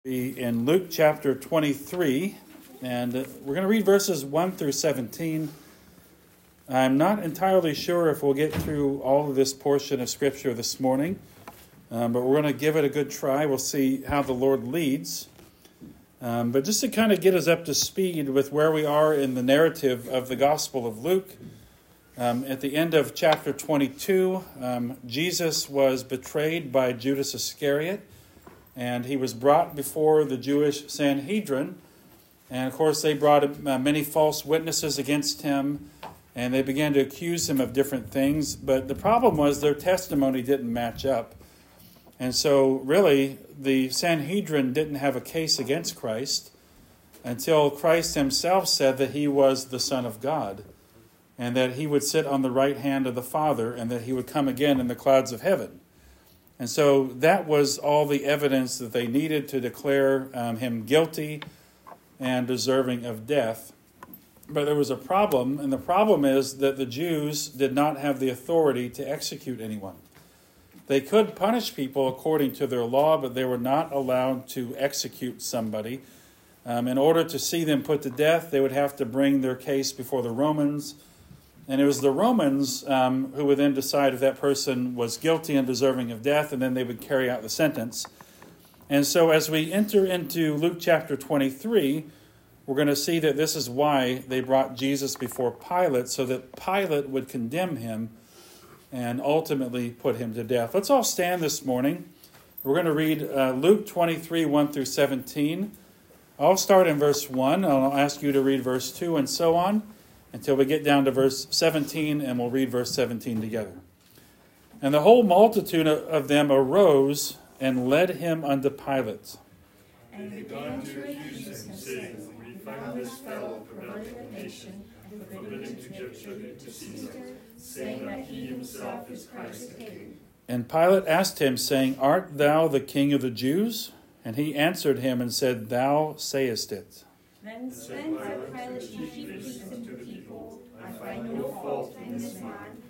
Be in Luke chapter 23, and we're going to read verses 1 through 17. I'm not entirely sure if we'll get through all of this portion of Scripture this morning, but we're going to give it a good try. We'll see how the Lord leads. But just to kind of get us up to speed with where we are in the narrative of the Gospel of Luke, at the end of chapter 22, Jesus was betrayed by Judas Iscariot. And he was brought before the Jewish Sanhedrin. And of course, they brought many false witnesses against him. And they began to accuse him of different things. But the problem was their testimony didn't match up. And so really, the Sanhedrin didn't have a case against Christ until Christ himself said that he was the Son of God. And that he would sit on the right hand of the Father. And that he would come again in the clouds of heaven. And so that was all the evidence that they needed to declare him guilty and deserving of death. But there was a problem, and the problem is that the Jews did not have the authority to execute anyone. They could punish people according to their law, but they were not allowed to execute somebody. In order to see them put to death, they would have to bring their case before the Romans. And it was the Romans who would then decide if that person was guilty and deserving of death, and then they would carry out the sentence. And so as we enter into Luke chapter 23, we're going to see that this is why they brought Jesus before Pilate, so that Pilate would condemn him and ultimately put him to death. Let's all stand this morning. We're going to read Luke 23, 1 through 17. I'll start in verse 1, and I'll ask you to read verse 2 and so on, until we get down to verse 17, and we'll read verse 17 together. And the whole multitude of them arose and led him unto Pilate. And began to accuse him, saying, We found this fellow perverting the nation, and forbidding to give tribute to Caesar, saying that he himself is Christ the King. And Pilate asked him, saying, Art thou the king of the Jews? And he answered him and said, Thou sayest it. Then said Pilate to the chief priests and to the people, I find no fault in this man.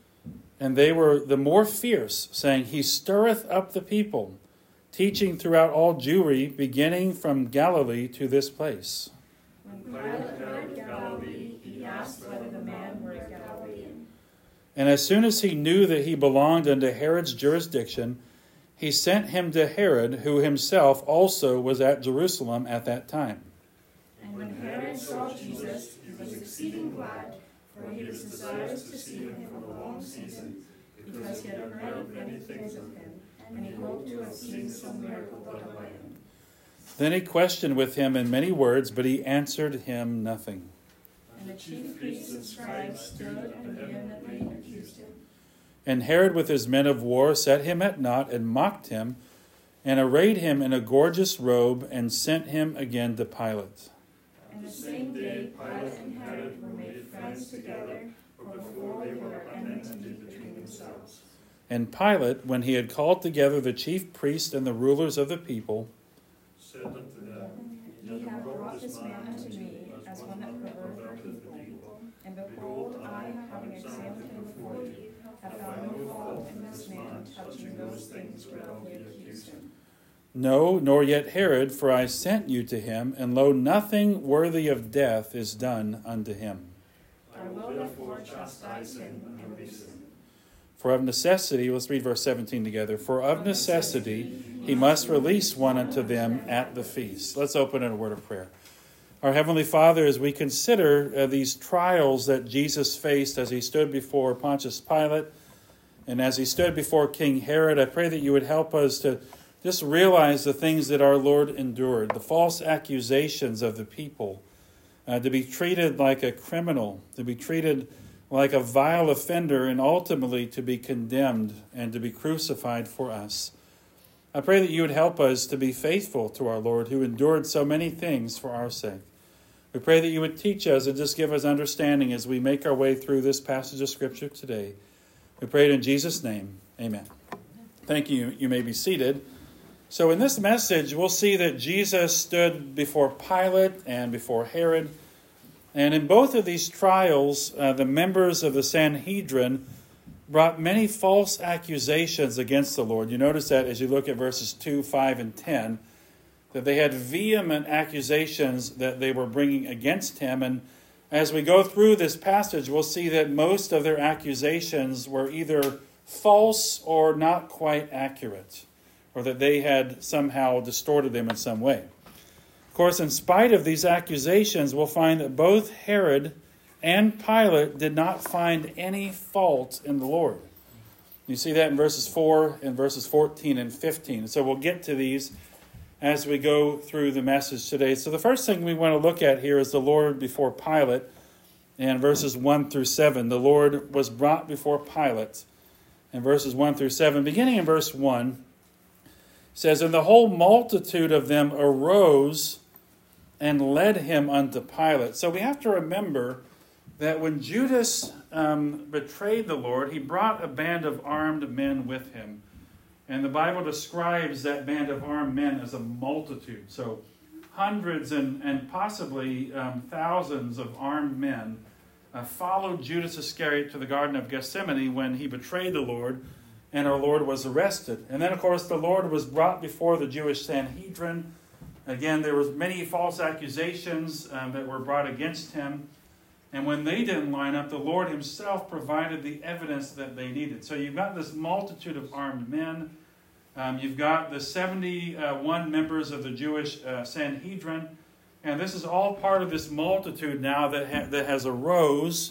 And they were the more fierce, saying, He stirreth up the people, teaching throughout all Jewry, beginning from Galilee to this place. When Pilate heard of Galilee, he asked whether the man were a Galilean. And as soon as he knew that he belonged unto Herod's jurisdiction, he sent him to Herod, who himself also was at Jerusalem at that time. And when Herod saw Jesus, he was exceeding glad, for he was desirous to see him for a long season, because he had heard of many things of him, and he hoped to have seen some miracle done by him. Then he questioned with him in many words, but he answered him nothing. And the chief priests and scribes stood and vehemently accused him. And Herod with his men of war set him at naught and mocked him, and arrayed him in a gorgeous robe, and sent him again to Pilate. And the same day Pilate and Herod were made friends together, for before they were at enmity between themselves. And Pilate, when he had called together the chief priests and the rulers of the people, said unto them, Ye have brought this man unto me as one that perverted the people. And behold, I, having examined him before you, have found no fault in this man touching those things whereof ye accused him. No, nor yet Herod, for I sent you to him, and lo, nothing worthy of death is done unto him. I will therefore chastise him and release him. For of necessity, let's read verse 17 together. For of necessity he must release one unto them at the feast. Let's open in a word of prayer. Our Heavenly Father, as we consider these trials that Jesus faced as he stood before Pontius Pilate, and as he stood before King Herod, I pray that you would help us to just realize the things that our Lord endured, the false accusations of the people, to be treated like a criminal, to be treated like a vile offender, and ultimately to be condemned and to be crucified for us. I pray that you would help us to be faithful to our Lord, who endured so many things for our sake. We pray that you would teach us and just give us understanding as we make our way through this passage of Scripture today. We pray it in Jesus' name. Amen. Thank you. You may be seated. So in this message, we'll see that Jesus stood before Pilate and before Herod. And in both of these trials, the members of the Sanhedrin brought many false accusations against the Lord. You notice that as you look at verses 2, 5, and 10. that they had vehement accusations that they were bringing against him. And as we go through this passage, we'll see that most of their accusations were either false or not quite accurate, or that they had somehow distorted them in some way. Of course, in spite of these accusations, we'll find that both Herod and Pilate did not find any fault in the Lord. You see that in verses 4 and verses 14 and 15. So we'll get to these as we go through the message today. So the first thing we want to look at here is the Lord before Pilate, and verses 1 through 7. The Lord was brought before Pilate, in verses 1 through 7. Beginning in verse 1, it says, "And the whole multitude of them arose and led him unto Pilate." So we have to remember that when Judas betrayed the Lord, he brought a band of armed men with him. And the Bible describes that band of armed men as a multitude. So hundreds and possibly thousands of armed men followed Judas Iscariot to the Garden of Gethsemane when he betrayed the Lord, and our Lord was arrested. And then, of course, the Lord was brought before the Jewish Sanhedrin. Again, there was many false accusations that were brought against him. And when they didn't line up, the Lord himself provided the evidence that they needed. So you've got this multitude of armed men. You've got the 71 members of the Jewish Sanhedrin. And this is all part of this multitude now that has arose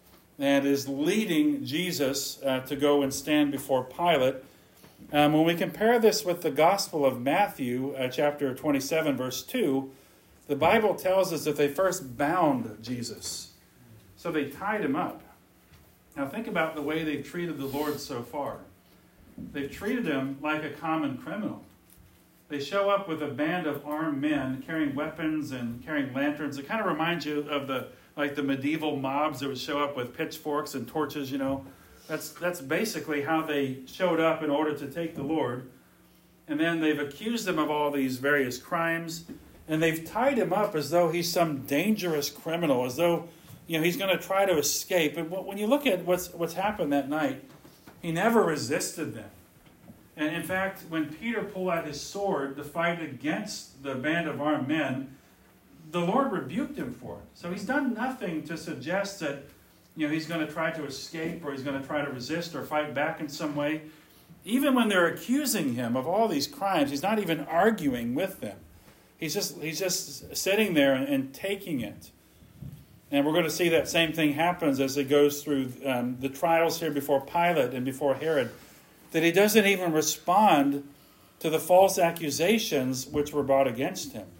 and is leading Jesus to go and stand before Pilate. When we compare this with the Gospel of Matthew, chapter 27, verse 2, the Bible tells us that they first bound Jesus. So they tied him up. Now think about the way they've treated the Lord so far. They've treated him like a common criminal. They show up with a band of armed men carrying weapons and carrying lanterns. It kind of reminds you of the medieval mobs that would show up with pitchforks and torches, That's basically how they showed up in order to take the Lord. And then they've accused him of all these various crimes. And they've tied him up as though he's some dangerous criminal, as though he's going to try to escape. And when you look at what's happened that night, he never resisted them. And in fact, when Peter pulled out his sword to fight against the band of armed men, the Lord rebuked him for it. So he's done nothing to suggest that he's going to try to escape, or he's going to try to resist or fight back in some way. Even when they're accusing him of all these crimes, he's not even arguing with them. He's just sitting there and taking it. And we're going to see that same thing happens as it goes through the trials here before Pilate and before Herod, that he doesn't even respond to the false accusations which were brought against him.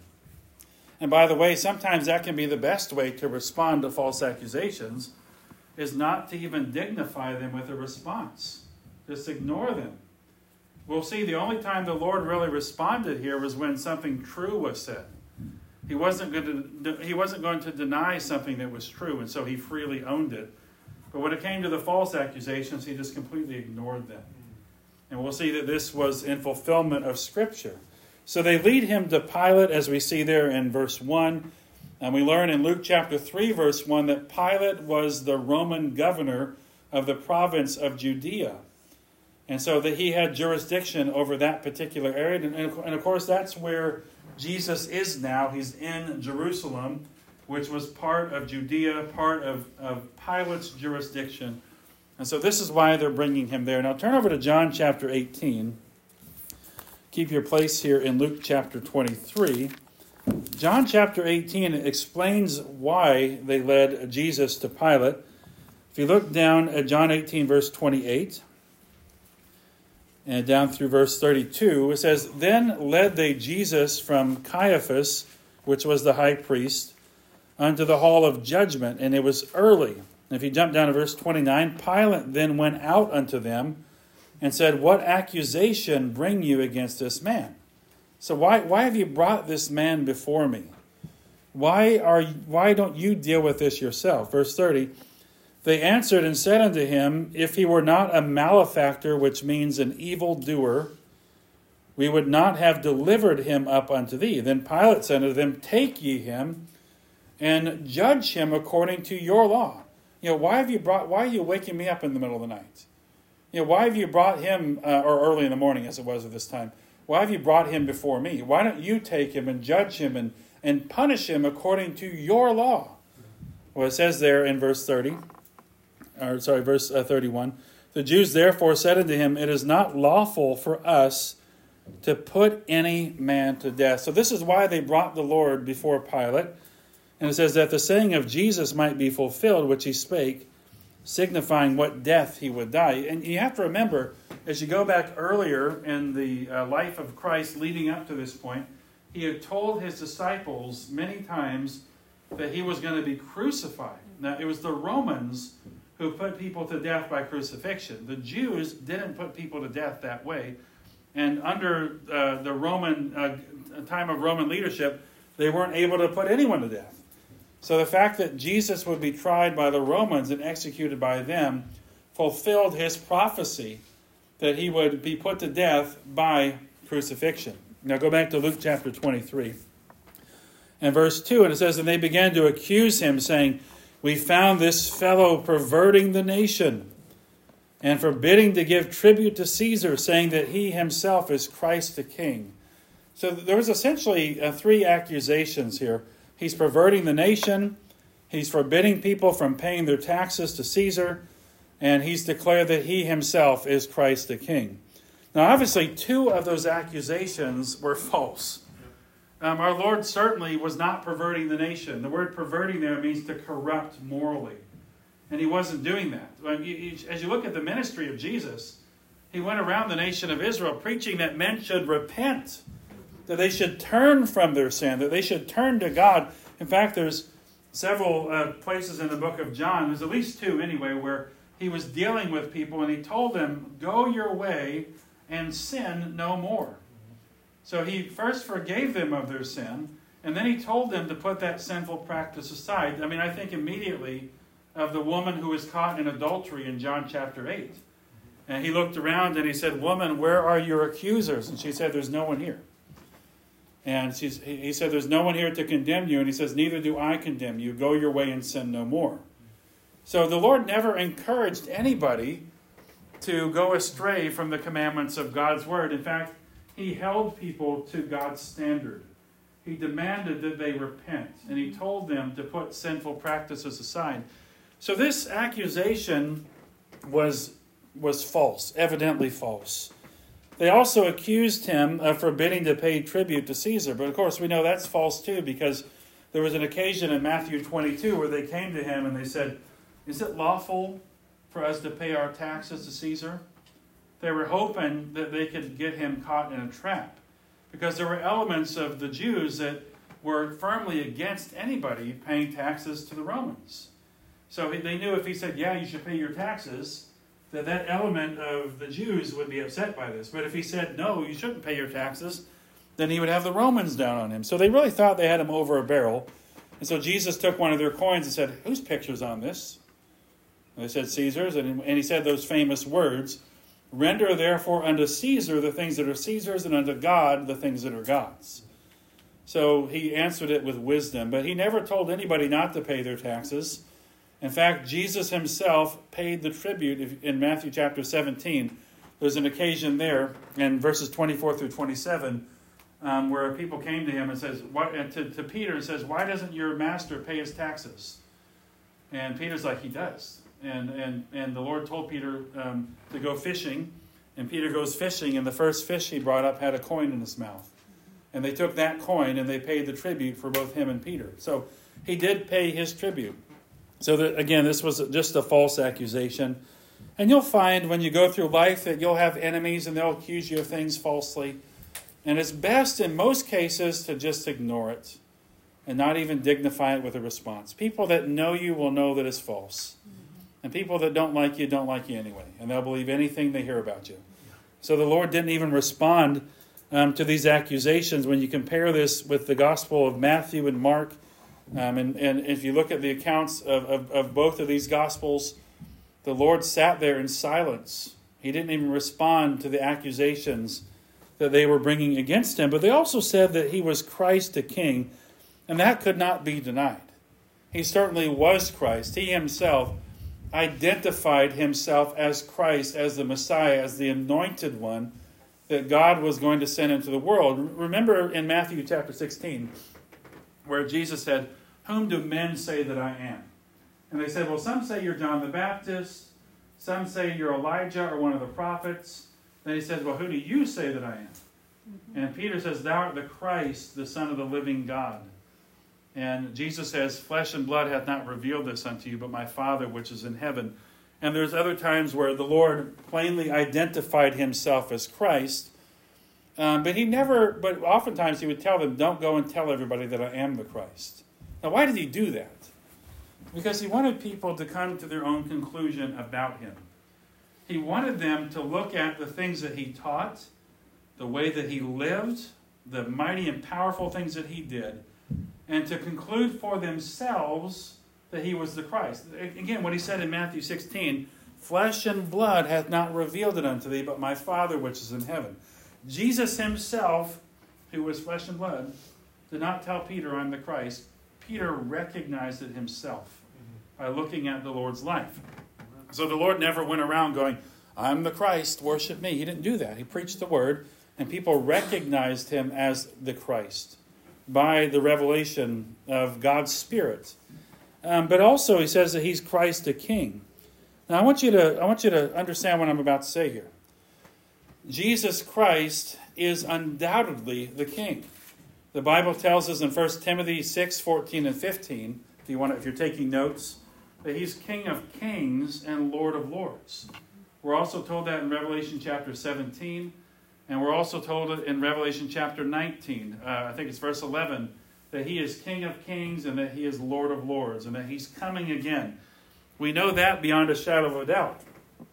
And by the way, sometimes that can be the best way to respond to false accusations, is not to even dignify them with a response. Just ignore them. We'll see the only time the Lord really responded here was when something true was said. He wasn't going to deny something that was true, and so he freely owned it. But when it came to the false accusations, he just completely ignored them. And we'll see that this was in fulfillment of Scripture. So they lead him to Pilate, as we see there in verse 1. And we learn in Luke chapter 3, verse 1, that Pilate was the Roman governor of the province of Judea. And so that he had jurisdiction over that particular area. And of course, that's where Jesus is now. He's in Jerusalem, which was part of Judea, part of Pilate's jurisdiction. And so this is why they're bringing him there. Now turn over to John chapter 18. Keep your place here in Luke chapter 23. John chapter 18 explains why they led Jesus to Pilate. If you look down at John 18, verse 28, and down through verse 32, it says, "Then led they Jesus from Caiaphas, which was the high priest, unto the hall of judgment, and it was early." And if you jump down to verse 29, "Pilate then went out unto them, and said, What accusation bring you against this man?" So why have you brought this man before me? Why don't you deal with this yourself? Verse 30, "They answered and said unto him, If he were not a malefactor," which means an evildoer, "we would not have delivered him up unto thee." Then Pilate said unto them, "Take ye him, and judge him according to your law." Why are you waking me up in the middle of the night? Why have you brought him, or early in the morning as it was at this time? why have you brought him before me? Why don't you take him and judge him and punish him according to your law? Well, it says there in verse 31, the Jews therefore said unto him, it is not lawful for us to put any man to death. So this is why they brought the Lord before Pilate. And it says that the saying of Jesus might be fulfilled, which he spake, signifying what death he would die. And you have to remember, as you go back earlier in the life of Christ leading up to this point, he had told his disciples many times that he was going to be crucified. Now, it was the Romans who put people to death by crucifixion. The Jews didn't put people to death that way. And under the Roman time of Roman leadership, they weren't able to put anyone to death. So the fact that Jesus would be tried by the Romans and executed by them fulfilled his prophecy that he would be put to death by crucifixion. Now go back to Luke chapter 23. And verse 2, and it says, and they began to accuse him, saying, we found this fellow perverting the nation and forbidding to give tribute to Caesar, saying that he himself is Christ the King. So there was essentially three accusations here. He's perverting the nation, he's forbidding people from paying their taxes to Caesar, and he's declared that he himself is Christ the King. Now obviously two of those accusations were false. Our Lord certainly was not perverting the nation. The word perverting there means to corrupt morally. And he wasn't doing that. As you look at the ministry of Jesus, he went around the nation of Israel preaching that men should repent, that they should turn from their sin, that they should turn to God. In fact, there's several places in the book of John, there's at least two anyway, where he was dealing with people and he told them, go your way and sin no more. So he first forgave them of their sin, and then he told them to put that sinful practice aside. I think immediately of the woman who was caught in adultery in John chapter 8. And he looked around and he said, woman, where are your accusers? And she said, there's no one here. And he said, there's no one here to condemn you. And he says, neither do I condemn you. Go your way and sin no more. So the Lord never encouraged anybody to go astray from the commandments of God's word. In fact, he held people to God's standard. He demanded that they repent, and he told them to put sinful practices aside. So this accusation was false, evidently false. They also accused him of forbidding to pay tribute to Caesar. But of course we know that's false too, because there was an occasion in Matthew 22 where they came to him and they said, is it lawful for us to pay our taxes to Caesar? They were hoping that they could get him caught in a trap, because there were elements of the Jews that were firmly against anybody paying taxes to the Romans. So they knew if he said, yeah, you should pay your taxes, that element of the Jews would be upset by this. But if he said, no, you shouldn't pay your taxes, then he would have the Romans down on him. So they really thought they had him over a barrel. And so Jesus took one of their coins and said, whose picture's on this? And they said, Caesar's. And he said those famous words, render therefore unto Caesar the things that are Caesar's, and unto God the things that are God's. So he answered it with wisdom, but he never told anybody not to pay their taxes. In fact, Jesus himself paid the tribute in Matthew chapter 17. There's an occasion there in verses 24 through 27 where people came to him and says, to Peter and says, why doesn't your master pay his taxes? And Peter's like, he does. And the Lord told Peter to go fishing, and Peter goes fishing, and the first fish he brought up had a coin in his mouth. And they took that coin and they paid the tribute for both him and Peter. So he did pay his tribute. So that, again, this was just a false accusation. And you'll find when you go through life that you'll have enemies and they'll accuse you of things falsely. And it's best in most cases to just ignore it and not even dignify it with a response. People that know you will know that it's false. And people that don't like you anyway. And they'll believe anything they hear about you. So the Lord didn't even respond to these accusations when you compare this with the Gospel of Matthew and Mark. And if you look at the accounts of both of these Gospels, the Lord sat there in silence. He didn't even respond to the accusations that they were bringing against him. But they also said that he was Christ the King, and that could not be denied. He certainly was Christ. He himself identified himself as Christ, as the Messiah, as the anointed one, that God was going to send into the world. Remember in Matthew chapter 16, where Jesus said, "Whom do men say that I am?" And they said, well, some say you're John the Baptist, some say you're Elijah or one of the prophets. Then he says, well, who do you say that I am? And Peter says, thou art the Christ, the Son of the living God. And Jesus says, flesh and blood hath not revealed this unto you, but my Father which is in heaven. And there's other times where the Lord plainly identified himself as Christ. But oftentimes he would tell them, don't go and tell everybody that I am the Christ. Now, why did he do that? Because he wanted people to come to their own conclusion about him. He wanted them to look at the things that he taught, the way that he lived, the mighty and powerful things that he did, and to conclude for themselves that he was the Christ. Again, what he said in Matthew 16, flesh and blood hath not revealed it unto thee, but my Father which is in heaven. Jesus himself, who was flesh and blood, did not tell Peter, I'm the Christ. Peter recognized it himself by looking at the Lord's life. So the Lord never went around going, I'm the Christ, worship me. He didn't do that. He preached the word, and people recognized him as the Christ by the revelation of God's Spirit. But also he says that he's Christ the King. Now I want you to understand what I'm about to say here. Jesus Christ is undoubtedly the King. The Bible tells us in 1 Timothy 6, 14 and 15, if you're taking notes, that he's King of kings and Lord of lords. We're also told that in Revelation chapter 17, and we're also told it in Revelation chapter 19. I think it's verse 11, that he is King of kings and that he is Lord of lords, and that he's coming again. We know that beyond a shadow of a doubt.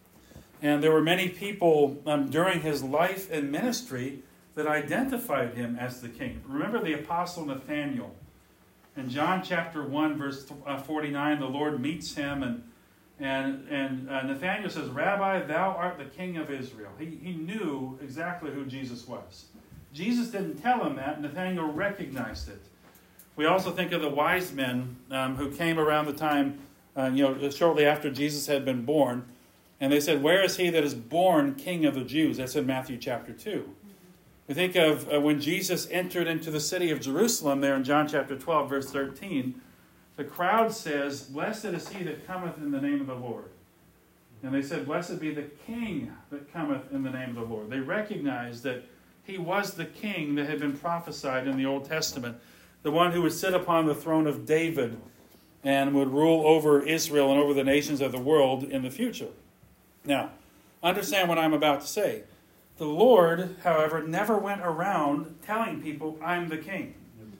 And there were many people during his life and ministry that identified him as the king. Remember the apostle Nathanael. In John chapter 1, verse 49, the Lord meets him, and Nathanael says, Rabbi, thou art the King of Israel. He knew exactly who Jesus was. Jesus didn't tell him that. Nathanael recognized it. We also think of the wise men who came around the time, shortly after Jesus had been born, and they said, where is he that is born King of the Jews? That's in Matthew chapter 2. We think of when Jesus entered into the city of Jerusalem there in John chapter 12, verse 13. The crowd says, blessed is he that cometh in the name of the Lord. And they said, blessed be the King that cometh in the name of the Lord. They recognized that he was the King that had been prophesied in the Old Testament, the one who would sit upon the throne of David and would rule over Israel and over the nations of the world in the future. Now, understand what I'm about to say. The Lord, however, never went around telling people, I'm the King.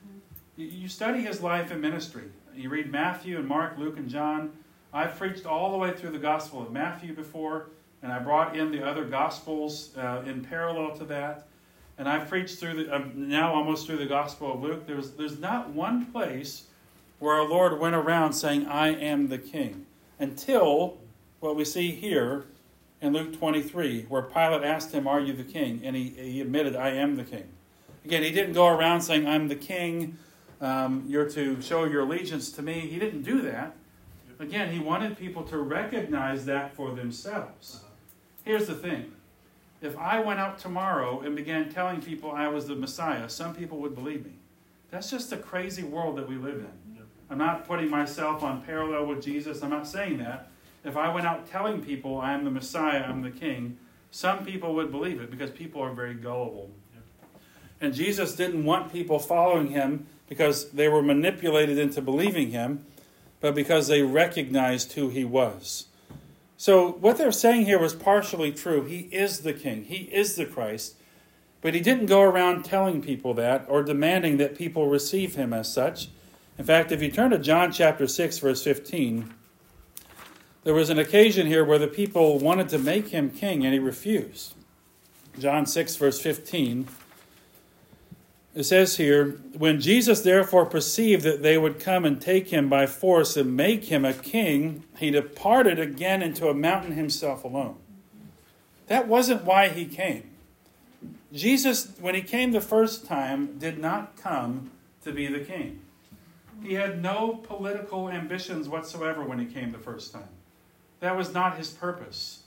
You study his life and ministry. You read Matthew and Mark, Luke, and John. I've preached all the way through the Gospel of Matthew before, and I brought in the other Gospels in parallel to that. And I've preached through now almost through the Gospel of Luke. There's not one place where our Lord went around saying, I am the King, until what we see here in Luke 23, where Pilate asked him, are you the king? And he admitted, I am the king. Again, he didn't go around saying, I'm the king, you're to show your allegiance to me. He didn't do that. Again, he wanted people to recognize that for themselves. Here's the thing. If I went out tomorrow and began telling people I was the Messiah, some people would believe me. That's just the crazy world that we live in. I'm not putting myself on parallel with Jesus. I'm not saying that. If I went out telling people I am the Messiah, I'm the King, some people would believe it because people are very gullible. And Jesus didn't want people following him because they were manipulated into believing him, but because they recognized who he was. So what they're saying here was partially true. He is the King. He is the Christ. But he didn't go around telling people that or demanding that people receive him as such. In fact, if you turn to John chapter 6, verse 15, there was an occasion here where the people wanted to make him king, and he refused. John 6, verse 15. It says here, when Jesus therefore perceived that they would come and take him by force and make him a king, he departed again into a mountain himself alone. That wasn't why he came. Jesus, when he came the first time, did not come to be the king. He had no political ambitions whatsoever when he came the first time. That was not his purpose.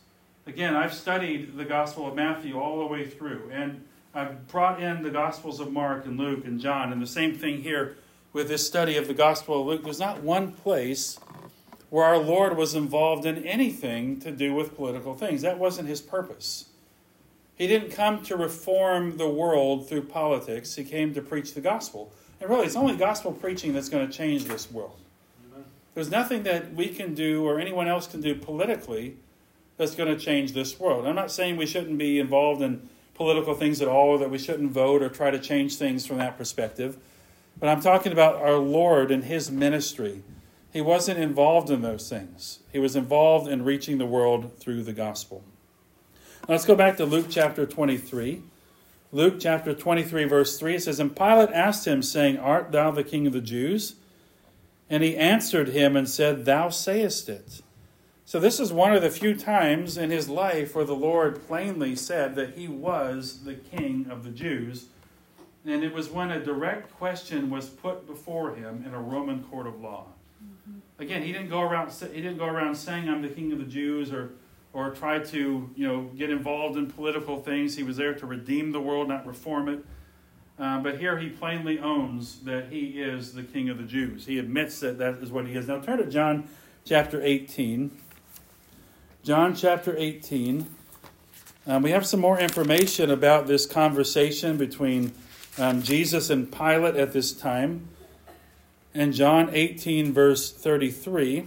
Again, I've studied the Gospel of Matthew all the way through, and I've brought in the Gospels of Mark and Luke and John, and the same thing here with this study of the Gospel of Luke. There's not one place where our Lord was involved in anything to do with political things. That wasn't his purpose. He didn't come to reform the world through politics. He came to preach the gospel. And really, it's only gospel preaching that's going to change this world. Amen. There's nothing that we can do or anyone else can do politically that's going to change this world. I'm not saying we shouldn't be involved in political things at all, or that we shouldn't vote or try to change things from that perspective. But I'm talking about our Lord and his ministry. He wasn't involved in those things. He was involved in reaching the world through the gospel. Now let's go back to Luke chapter 23. Luke chapter 23, verse 3, it says, "And Pilate asked him, saying, Art thou the king of the Jews? And he answered him and said, Thou sayest it." So this is one of the few times in his life where the Lord plainly said that he was the king of the Jews. And it was when a direct question was put before him in a Roman court of law. Again, he didn't go around saying, "I'm the king of the Jews," or try to, get involved in political things. He was there to redeem the world, not reform it. But here he plainly owns that he is the king of the Jews. He admits that is what he is. Now turn to John chapter 18. John chapter 18. We have some more information about this conversation between Jesus and Pilate at this time. In John 18, verse 33,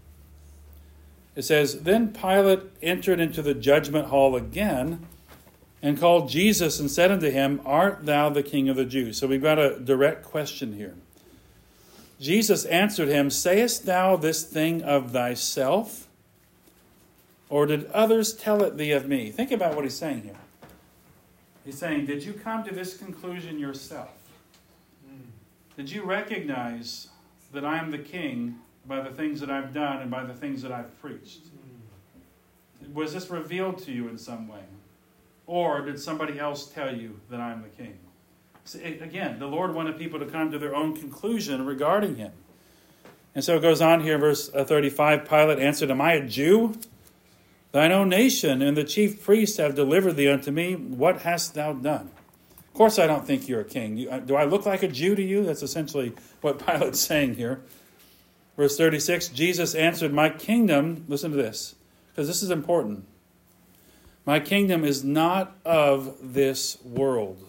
it says, "Then Pilate entered into the judgment hall again, and called Jesus and said unto him, Art thou the king of the Jews?" So we've got a direct question here. Jesus answered him, "Sayest thou this thing of thyself? Or did others tell it thee of me?" Think about what he's saying here. He's saying, did you come to this conclusion yourself? Did you recognize that I am the king by the things that I've done and by the things that I've preached? Was this revealed to you in some way? Or did somebody else tell you that I'm the king? See, again, the Lord wanted people to come to their own conclusion regarding him. And so it goes on here, verse 35, Pilate answered, "Am I a Jew? Thine own nation and the chief priests have delivered thee unto me. What hast thou done?" Of course, I don't think you're a king. Do I look like a Jew to you? That's essentially what Pilate's saying here. Verse 36, Jesus answered, "My kingdom," listen to this, because this is important. "My kingdom is not of this world.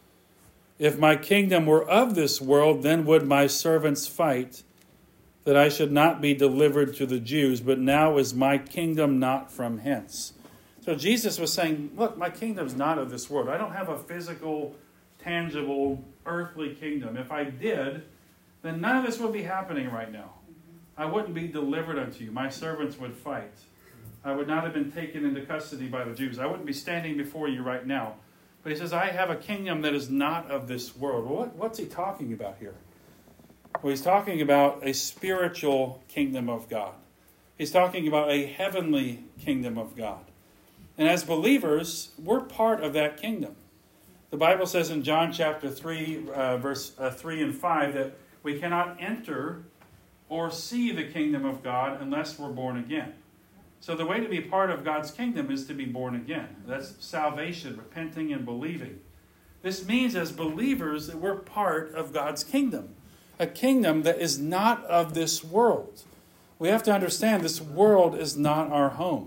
If my kingdom were of this world, then would my servants fight, that I should not be delivered to the Jews. But now is my kingdom not from hence." So Jesus was saying, look, my kingdom's not of this world. I don't have a physical, tangible, earthly kingdom. If I did, then none of this would be happening right now. I wouldn't be delivered unto you. My servants would fight. I would not have been taken into custody by the Jews. I wouldn't be standing before you right now. But he says, I have a kingdom that is not of this world. Well, what's he talking about here? Well, he's talking about a spiritual kingdom of God. He's talking about a heavenly kingdom of God. And as believers, we're part of that kingdom. The Bible says in John chapter 3, verse 3 and 5, that we cannot enter or see the kingdom of God unless we're born again. So the way to be part of God's kingdom is to be born again. That's salvation, repenting and believing. This means as believers that we're part of God's kingdom. A kingdom that is not of this world. We have to understand this world is not our home.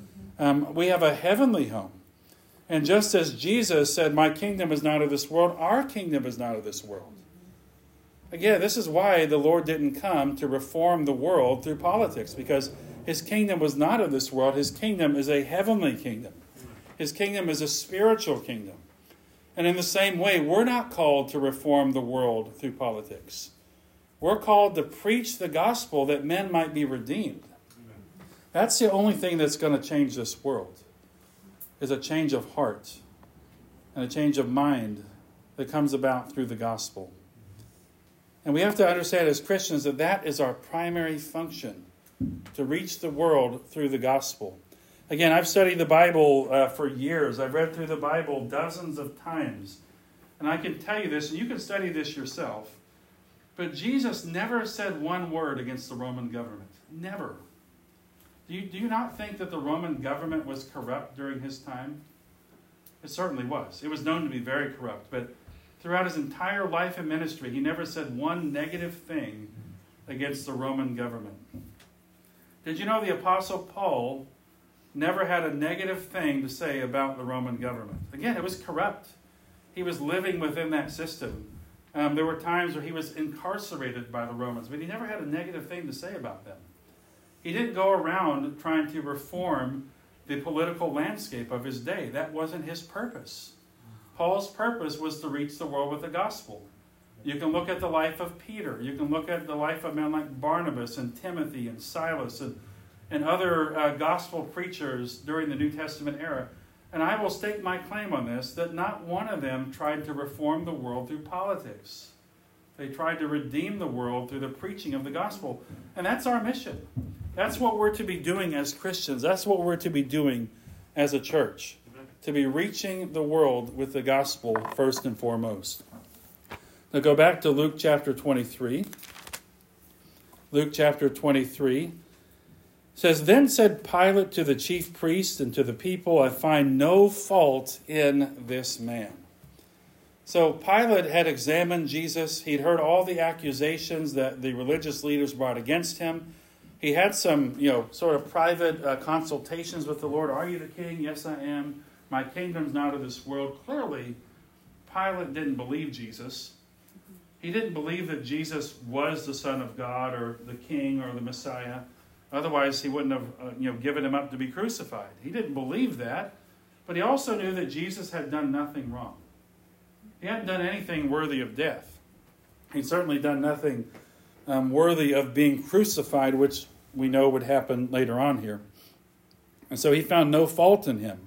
We have a heavenly home. And just as Jesus said, my kingdom is not of this world, our kingdom is not of this world. Again, this is why the Lord didn't come to reform the world through politics, because his kingdom was not of this world. His kingdom is a heavenly kingdom. His kingdom is a spiritual kingdom. And in the same way, we're not called to reform the world through politics. We're called to preach the gospel that men might be redeemed. That's the only thing that's going to change this world, is a change of heart and a change of mind that comes about through the gospel. And we have to understand as Christians that that is our primary function, to reach the world through the gospel. Again, I've studied the Bible for years. I've read through the Bible dozens of times. And I can tell you this, and you can study this yourself, but Jesus never said one word against the Roman government. Never. Do you not think that the Roman government was corrupt during his time? It certainly was. It was known to be very corrupt, but throughout his entire life and ministry, he never said one negative thing against the Roman government. Did you know the Apostle Paul never had a negative thing to say about the Roman government? Again, it was corrupt. He was living within that system. There were times where he was incarcerated by the Romans, but he never had a negative thing to say about them. He didn't go around trying to reform the political landscape of his day. That wasn't his purpose. Paul's purpose was to reach the world with the gospel. You can look at the life of Peter. You can look at the life of men like Barnabas and Timothy and Silas and other gospel preachers during the New Testament era. And I will stake my claim on this, that not one of them tried to reform the world through politics. They tried to redeem the world through the preaching of the gospel. And that's our mission. That's what we're to be doing as Christians. That's what we're to be doing as a church. To be reaching the world with the gospel first and foremost. Now go back to Luke chapter 23. Luke chapter 23 says, Then said Pilate to the chief priests and to the people, I find no fault in this man. So Pilate had examined Jesus. He'd heard all the accusations that the religious leaders brought against him. He had some, sort of private consultations with the Lord. Are you the king? Yes, I am. My kingdom's not of this world. Clearly, Pilate didn't believe Jesus. He didn't believe that Jesus was the Son of God or the King or the Messiah. Otherwise, he wouldn't have given him up to be crucified. He didn't believe that, but he also knew that Jesus had done nothing wrong. He hadn't done anything worthy of death. He'd certainly done nothing worthy of being crucified, which we know would happen later on here. And so he found no fault in him.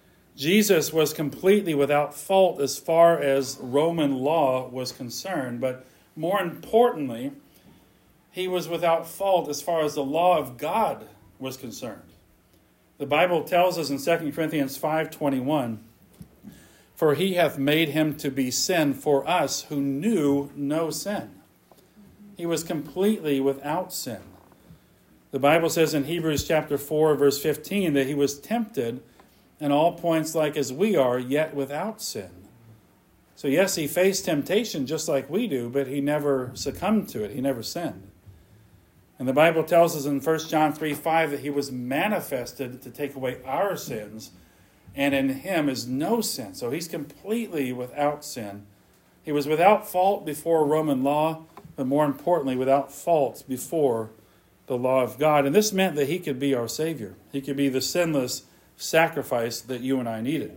Jesus was completely without fault as far as Roman law was concerned, but more importantly, he was without fault as far as the law of God was concerned. The Bible tells us in 2 Corinthians 5:21, For he hath made him to be sin for us who knew no sin. He was completely without sin. The Bible says in Hebrews chapter 4, verse 15, that he was tempted in all points like as we are, yet without sin. So yes, he faced temptation just like we do, but he never succumbed to it. He never sinned. And the Bible tells us in 1 John 3:5 that he was manifested to take away our sins, and in him is no sin. So he's completely without sin. He was without fault before Roman law, but more importantly, without fault before the law of God. And this meant that he could be our Savior. He could be the sinless sacrifice that you and I needed.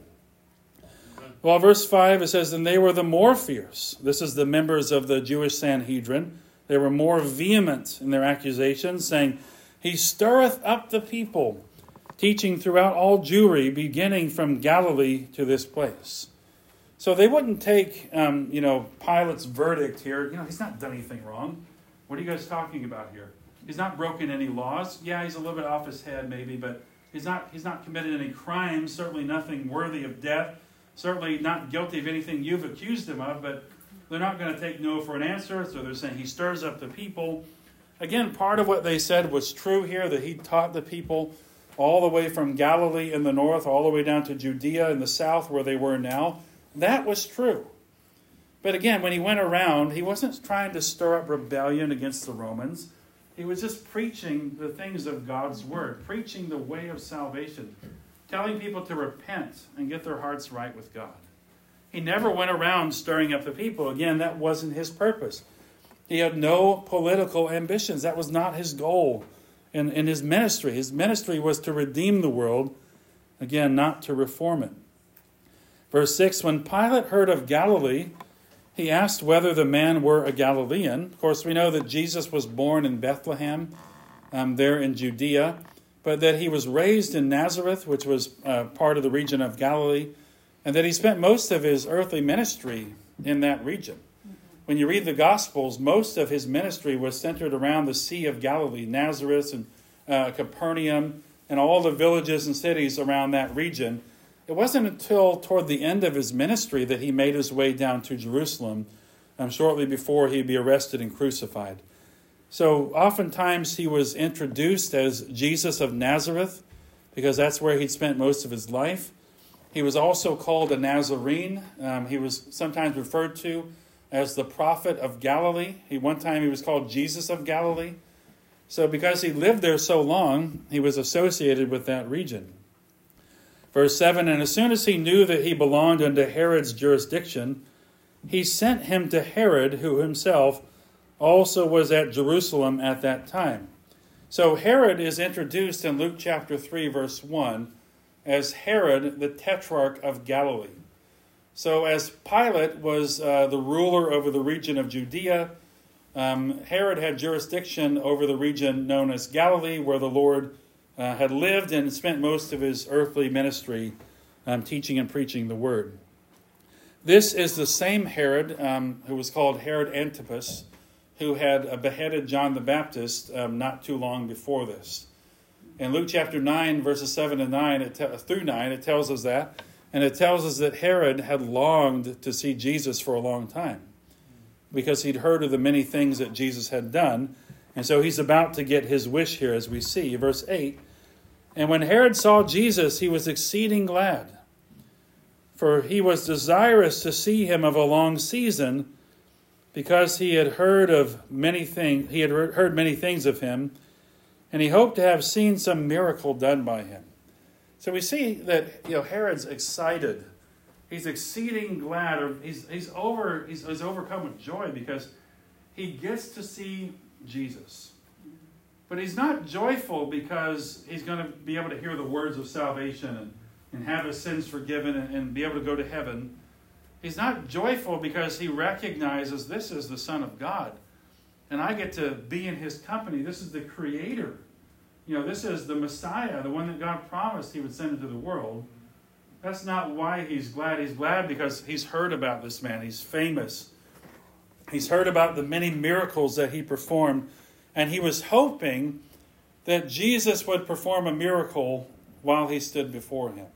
Well, verse 5, it says, And they were the more fierce. This is the members of the Jewish Sanhedrin. They were more vehement in their accusations, saying, He stirreth up the people, teaching throughout all Jewry, beginning from Galilee to this place. So they wouldn't take, Pilate's verdict here. He's not done anything wrong. What are you guys talking about here? He's not broken any laws. Yeah, he's a little bit off his head maybe, but he's not committed any crimes, certainly nothing worthy of death, certainly not guilty of anything you've accused him of, but they're not going to take no for an answer, so they're saying he stirs up the people. Again, part of what they said was true here, that he taught the people all the way from Galilee in the north, all the way down to Judea in the south where they were now. That was true. But again, when he went around, he wasn't trying to stir up rebellion against the Romans. He was just preaching the things of God's word, preaching the way of salvation, telling people to repent and get their hearts right with God. He never went around stirring up the people. Again, that wasn't his purpose. He had no political ambitions. That was not his goal in his ministry. His ministry was to redeem the world, again, not to reform it. Verse 6, When Pilate heard of Galilee, he asked whether the man were a Galilean. Of course, we know that Jesus was born in Bethlehem, there in Judea, but that he was raised in Nazareth, which was part of the region of Galilee, and that he spent most of his earthly ministry in that region. When you read the Gospels, most of his ministry was centered around the Sea of Galilee, Nazareth and Capernaum, and all the villages and cities around that region. It wasn't until toward the end of his ministry that he made his way down to Jerusalem, shortly before he'd be arrested and crucified. So oftentimes he was introduced as Jesus of Nazareth because that's where he'd spent most of his life. He was also called a Nazarene. He was sometimes referred to as the prophet of Galilee. One time he was called Jesus of Galilee. So because he lived there so long, he was associated with that region. Verse 7, and as soon as he knew that he belonged under Herod's jurisdiction, he sent him to Herod, who himself also was at Jerusalem at that time. So Herod is introduced in Luke chapter 3, verse 1, as Herod, the Tetrarch of Galilee. So as Pilate was the ruler over the region of Judea, Herod had jurisdiction over the region known as Galilee, where the Lord had lived and spent most of his earthly ministry teaching and preaching the word. This is the same Herod who was called Herod Antipas, who had beheaded John the Baptist not too long before this. In Luke chapter 9, verses 7 and 9 through 9, it tells us that. And it tells us that Herod had longed to see Jesus for a long time because he'd heard of the many things that Jesus had done. And so he's about to get his wish here, as we see. Verse 8, and when Herod saw Jesus, he was exceeding glad, for he was desirous to see him of a long season, because he had heard of many things. He had heard many things of him, and he hoped to have seen some miracle done by him. So we see that Herod's excited. He's exceeding glad, or he's overcome with joy because he gets to see Jesus. But he's not joyful because he's going to be able to hear the words of salvation and have his sins forgiven and be able to go to heaven. He's not joyful because he recognizes this is the Son of God. And I get to be in his company. This is the Creator. This is the Messiah, the one that God promised he would send into the world. That's not why he's glad. He's glad because he's heard about this man. He's famous. He's heard about the many miracles that he performed. And he was hoping that Jesus would perform a miracle while he stood before him.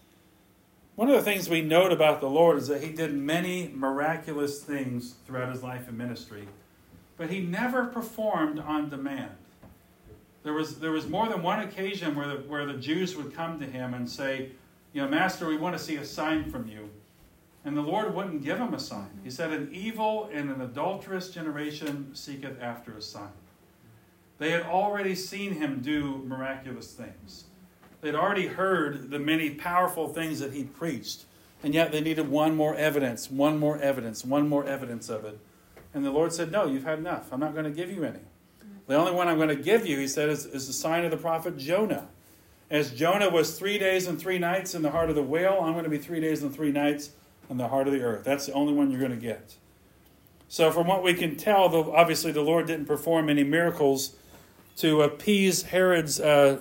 One of the things we note about the Lord is that he did many miraculous things throughout his life and ministry, but he never performed on demand. There was more than one occasion where the Jews would come to him and say, Master, we want to see a sign from you. And the Lord wouldn't give him a sign. He said, an evil and an adulterous generation seeketh after a sign. They had already seen him do miraculous things. They'd already heard the many powerful things that he preached. And yet they needed one more evidence of it. And the Lord said, no, you've had enough. I'm not going to give you any. The only one I'm going to give you, he said, is the sign of the prophet Jonah. As Jonah was 3 days and 3 nights in the heart of the whale, I'm going to be 3 days and 3 nights in the heart of the earth. That's the only one you're going to get. So from what we can tell, obviously the Lord didn't perform any miracles to appease Herod's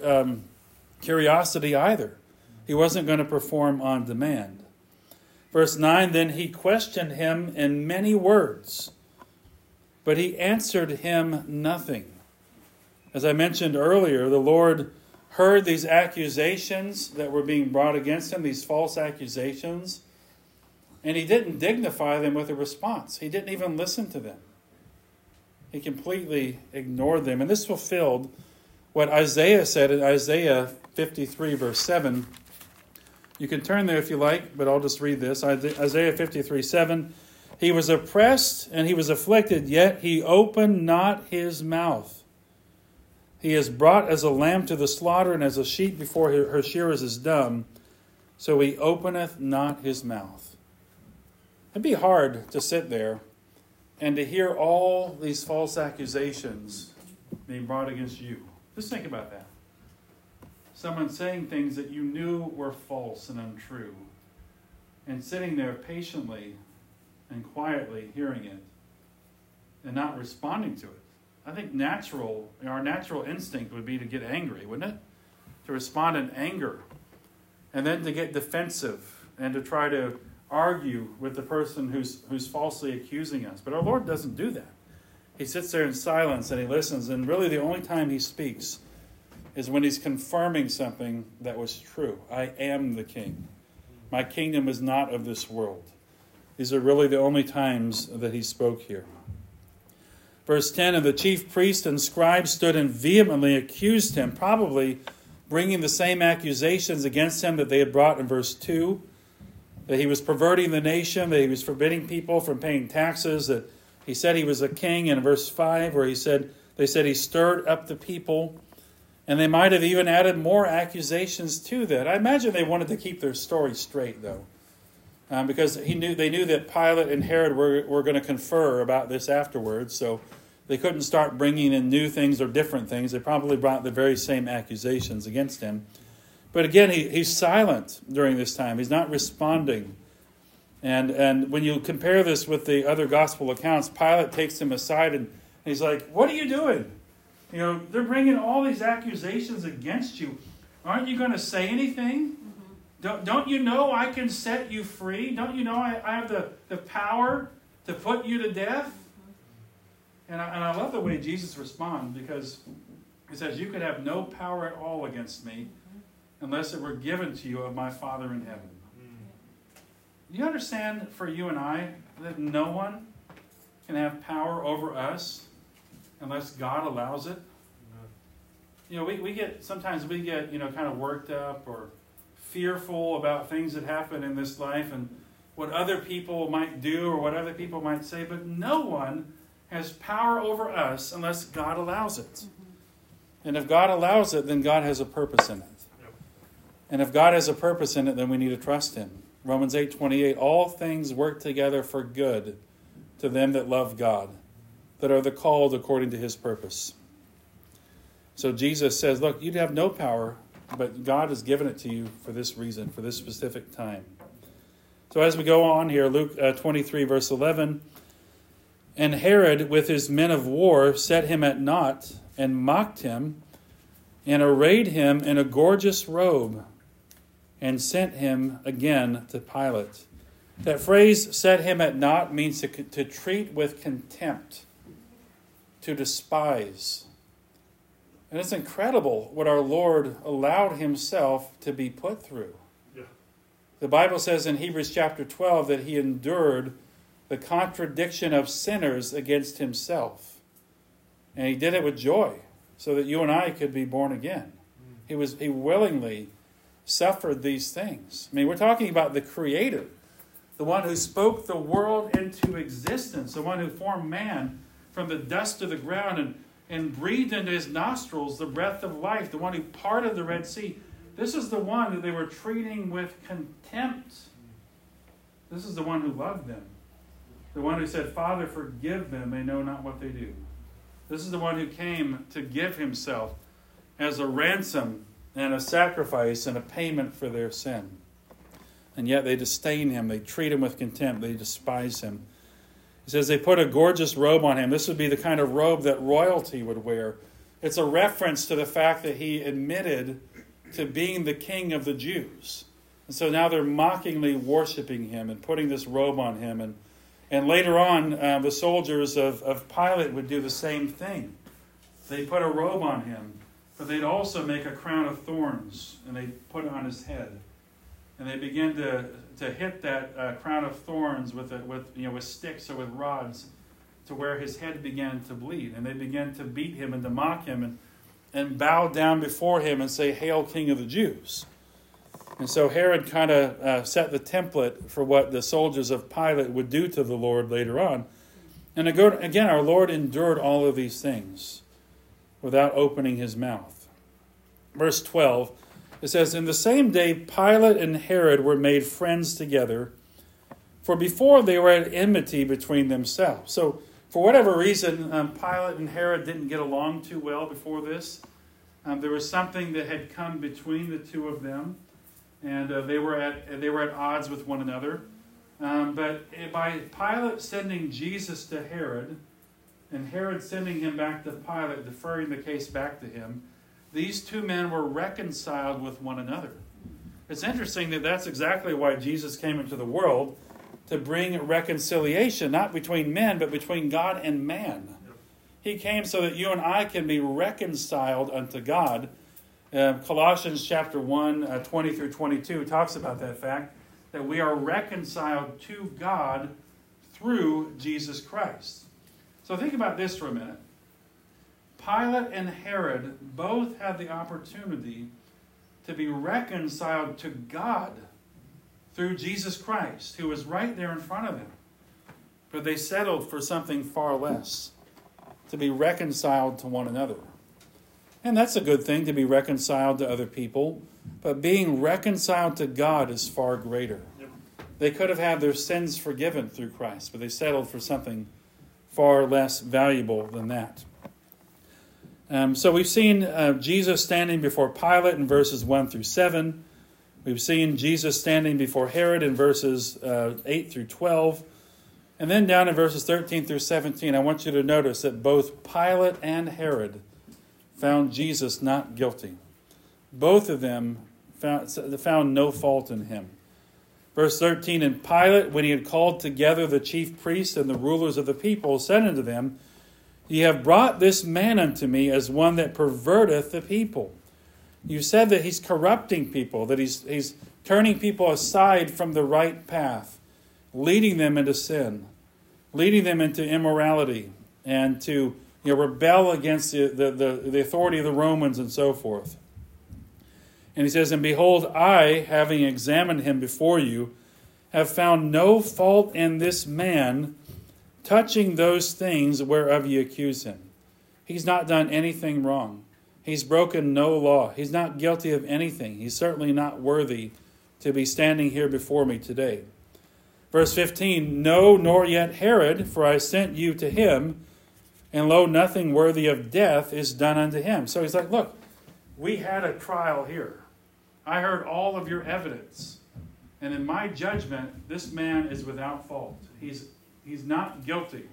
curiosity either. He wasn't going to perform on demand. Verse 9, then he questioned him in many words, but he answered him nothing. As I mentioned earlier, the Lord heard these accusations that were being brought against him, these false accusations, and he didn't dignify them with a response. He didn't even listen to them. He completely ignored them. And this fulfilled what Isaiah said in Isaiah 53, verse 7. You can turn there if you like, but I'll just read this. Isaiah 53, 7. He was oppressed and he was afflicted, yet he opened not his mouth. He is brought as a lamb to the slaughter, and as a sheep before her shearers is dumb, so he openeth not his mouth. It'd be hard to sit there and to hear all these false accusations being brought against you. Just think about that. Someone saying things that you knew were false and untrue, and sitting there patiently and quietly hearing it and not responding to it. I think our natural instinct would be to get angry, wouldn't it? To respond in anger, and then to get defensive and to try to argue with the person who's falsely accusing us. But our Lord doesn't do that. He sits there in silence and he listens, and really the only time he speaks is when he's confirming something that was true. I am the king. My kingdom is not of this world. These are really the only times that he spoke here. Verse 10, and the chief priests and scribes stood and vehemently accused him, probably bringing the same accusations against him that they had brought in verse 2, that he was perverting the nation, that he was forbidding people from paying taxes, that he said he was a king in verse 5, where they said he stirred up the people, and they might have even added more accusations to that. I imagine they wanted to keep their story straight, though, because they knew that Pilate and Herod were going to confer about this afterwards, so they couldn't start bringing in new things or different things. They probably brought the very same accusations against him. But again, he's silent during this time. He's not responding. And when you compare this with the other gospel accounts, Pilate takes him aside and he's like, what are you doing? They're bringing all these accusations against you. Aren't you going to say anything? Don't you know I can set you free? Don't you know I have the power to put you to death? And I love the way Jesus responds, because he says, you could have no power at all against me unless it were given to you of my Father in heaven. Do you understand, for you and I, that no one can have power over us unless God allows it? Sometimes we get kind of worked up or fearful about things that happen in this life and what other people might do or what other people might say, but no one has power over us unless God allows it. And if God allows it, then God has a purpose in it. And if God has a purpose in it, then we need to trust him. Romans 8:28, all things work together for good to them that love God, that are the called according to his purpose. So Jesus says, look, you'd have no power, but God has given it to you for this reason, for this specific time. So as we go on here, Luke 23, verse 11, and Herod with his men of war set him at naught and mocked him and arrayed him in a gorgeous robe and sent him again to Pilate. That phrase, set him at naught, means to treat with contempt, to despise. And it's incredible what our Lord allowed himself to be put through. Yeah. The Bible says in Hebrews chapter 12 that he endured the contradiction of sinners against himself. And he did it with joy, so that you and I could be born again. He willingly suffered these things. I mean, we're talking about the Creator, the one who spoke the world into existence, the one who formed man from the dust of the ground and breathed into his nostrils the breath of life, the one who parted the Red Sea. This is the one that they were treating with contempt. This is the one who loved them. The one who said, Father, forgive them, they know not what they do. This is the one who came to give himself as a ransom and a sacrifice and a payment for their sin. And yet they disdain him. They treat him with contempt. They despise him. He says they put a gorgeous robe on him. This would be the kind of robe that royalty would wear. It's a reference to the fact that he admitted to being the king of the Jews. And so now they're mockingly worshiping him and putting this robe on him. And later on, the soldiers of Pilate would do the same thing. They put a robe on him, but they'd also make a crown of thorns, and they'd put it on his head. And they begin to hit that crown of thorns with sticks or with rods, to where his head began to bleed. And they began to beat him and to mock him and bow down before him and say, "Hail, King of the Jews." And so Herod kind of set the template for what the soldiers of Pilate would do to the Lord later on. And again, our Lord endured all of these things without opening his mouth. Verse 12, it says, "In the same day Pilate and Herod were made friends together, for before they were at enmity between themselves." So for whatever reason, Pilate and Herod didn't get along too well before this. There was something that had come between the two of them. And they were at odds with one another. But by Pilate sending Jesus to Herod, and Herod sending him back to Pilate, deferring the case back to him, these two men were reconciled with one another. It's interesting that that's exactly why Jesus came into the world, to bring reconciliation, not between men, but between God and man. He came so that you and I can be reconciled unto God. Colossians chapter 1, 20 through 22 talks about that fact, that we are reconciled to God through Jesus Christ. So think about this for a minute. Pilate and Herod both had the opportunity to be reconciled to God through Jesus Christ, who was right there in front of them. But they settled for something far less, to be reconciled to one another. And that's a good thing, to be reconciled to other people. But being reconciled to God is far greater. Yep. They could have had their sins forgiven through Christ, but they settled for something far less valuable than that. So we've seen Jesus standing before Pilate in verses 1 through 7. We've seen Jesus standing before Herod in verses 8 through 12. And then down in verses 13 through 17, I want you to notice that both Pilate and Herod found Jesus not guilty. Both of them found no fault in him. Verse 13, and Pilate, when he had called together the chief priests and the rulers of the people, said unto them, Ye have brought this man unto me as one that perverteth the people. You said that he's corrupting people, that he's turning people aside from the right path, leading them into sin, leading them into immorality, and to rebel against the authority of the Romans and so forth. And he says, and behold, I, having examined him before you, have found no fault in this man touching those things whereof ye accuse him. He's not done anything wrong. He's broken no law. He's not guilty of anything. He's certainly not worthy to be standing here before me today. Verse 15, no, nor yet Herod, for I sent you to him, and lo, nothing worthy of death is done unto him. So he's like, look, we had a trial here. I heard all of your evidence. And in my judgment, this man is without fault. He's not guilty.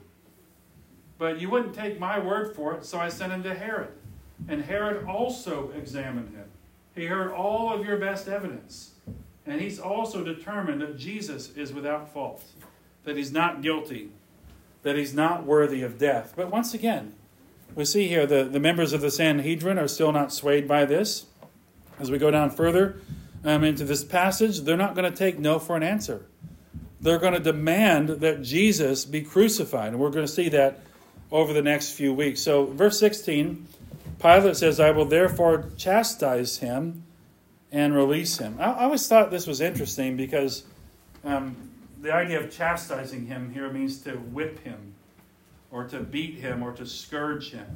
But you wouldn't take my word for it, so I sent him to Herod. And Herod also examined him. He heard all of your best evidence. And he's also determined that Jesus is without fault, that he's not guilty, that he's not worthy of death. But once again, we see here the members of the Sanhedrin are still not swayed by this. As we go down further into this passage, they're not going to take no for an answer. They're going to demand that Jesus be crucified. And we're going to see that over the next few weeks. So verse 16, Pilate says, I will therefore chastise him and release him. I always thought this was interesting because the idea of chastising him here means to whip him or to beat him or to scourge him,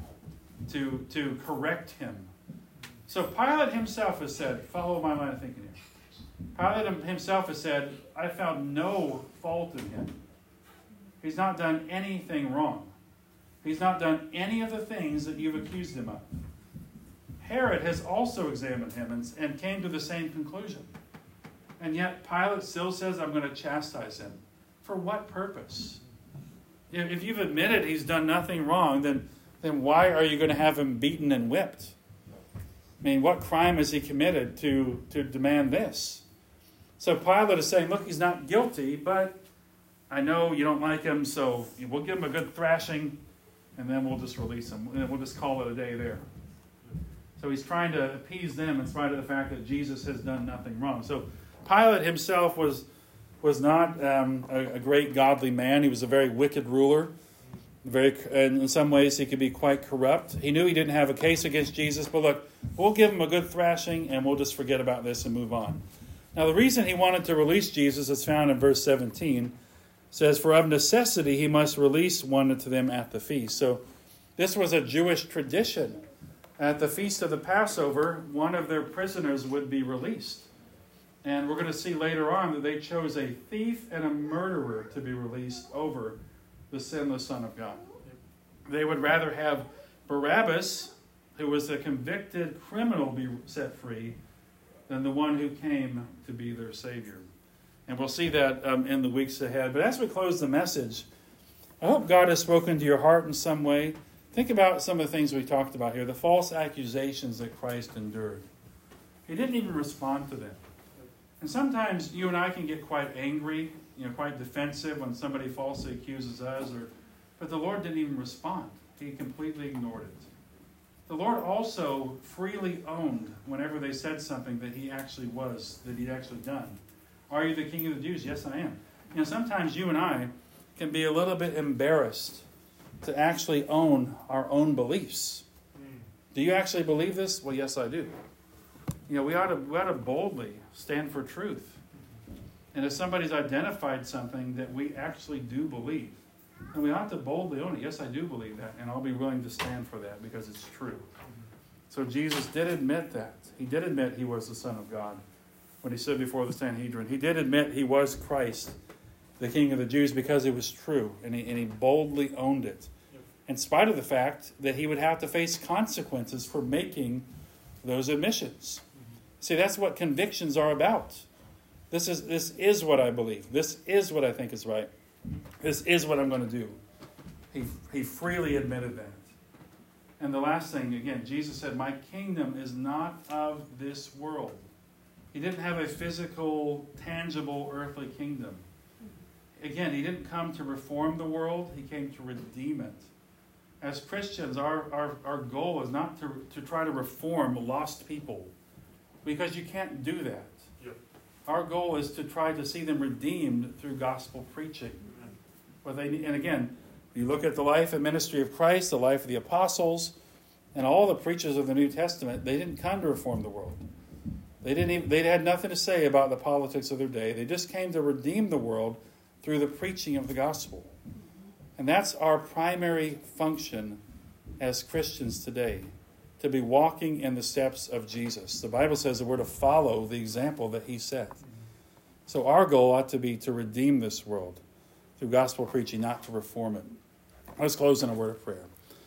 to correct him. So Pilate himself has said, follow my line of thinking here. Pilate himself has said, I found no fault in him. He's not done anything wrong. He's not done any of the things that you've accused him of. Herod has also examined him and came to the same conclusion. And yet Pilate still says, I'm going to chastise him. For what purpose? If you've admitted he's done nothing wrong, then why are you going to have him beaten and whipped? I mean, what crime has he committed to demand this? So Pilate is saying, look, he's not guilty, but I know you don't like him, so we'll give him a good thrashing, and then we'll just release him. And we'll just call it a day there. So he's trying to appease them in spite of the fact that Jesus has done nothing wrong. So Pilate himself was not a great godly man. He was a very wicked ruler. And in some ways, he could be quite corrupt. He knew he didn't have a case against Jesus, but look, we'll give him a good thrashing, and we'll just forget about this and move on. Now, the reason he wanted to release Jesus is found in verse 17. It says, for of necessity he must release one to them at the feast. So this was a Jewish tradition. At the feast of the Passover, one of their prisoners would be released. And we're going to see later on that they chose a thief and a murderer to be released over the sinless Son of God. They would rather have Barabbas, who was a convicted criminal, be set free than the one who came to be their Savior. And we'll see that in the weeks ahead. But as we close the message, I hope God has spoken to your heart in some way. Think about some of the things we talked about here, the false accusations that Christ endured. He didn't even respond to them. And sometimes you and I can get quite angry, quite defensive when somebody falsely accuses us. But the Lord didn't even respond. He completely ignored it. The Lord also freely owned whenever they said something that he'd actually done. Are you the King of the Jews? Yes, I am. Sometimes you and I can be a little bit embarrassed to actually own our own beliefs. Do you actually believe this? Well, yes, I do. We ought to boldly stand for truth. And if somebody's identified something that we actually do believe, then we ought to boldly own it. Yes, I do believe that, and I'll be willing to stand for that because it's true. So Jesus did admit that. He did admit he was the Son of God when he stood before the Sanhedrin. He did admit he was Christ, the King of the Jews, because it was true, and he boldly owned it, in spite of the fact that he would have to face consequences for making those admissions. See, that's what convictions are about. This is what I believe. This is what I think is right. This is what I'm going to do. He freely admitted that. And the last thing, again, Jesus said, my kingdom is not of this world. He didn't have a physical, tangible, earthly kingdom. Again, he didn't come to reform the world. He came to redeem it. As Christians, our goal is not to try to reform lost people, because you can't do that. Yep. Our goal is to try to see them redeemed through gospel preaching. And again, you look at the life and ministry of Christ, the life of the apostles, and all the preachers of the New Testament, they didn't come to reform the world. They had nothing to say about the politics of their day. They just came to redeem the world through the preaching of the gospel. And that's our primary function as Christians today, to be walking in the steps of Jesus. The Bible says that we're to follow the example that he set. So our goal ought to be to redeem this world through gospel preaching, not to reform it. Let's close in a word of prayer.